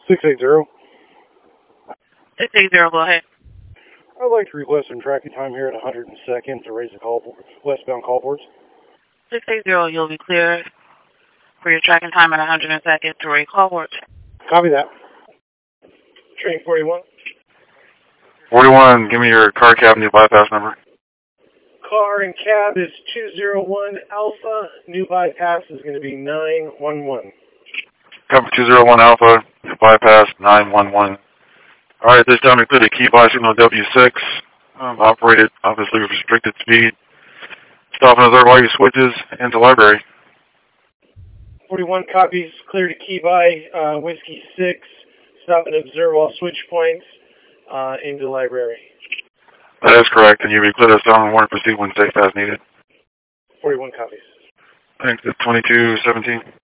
680. 680, go ahead. I'd like to request some tracking time here at 102nd to raise the westbound call boards. 680, you'll be cleared for your tracking time at 102nd to raise call boards. Copy that. Train 41. 41, give me your car cab new bypass number. Car and cab is 201 Alpha. New bypass is going to be 911. Copy 201 Alpha, bypass 911. All right, this time we cleared a key by signal W6. Operated, obviously, restricted speed. Stopping observe all your switches into library. 41 copies, clear to key by Whiskey 6. Stop and observe all switch points into library. That is correct, and you'll be cleared as down and warrant proceed when safe as needed. 41 copies. Thanks, 2217.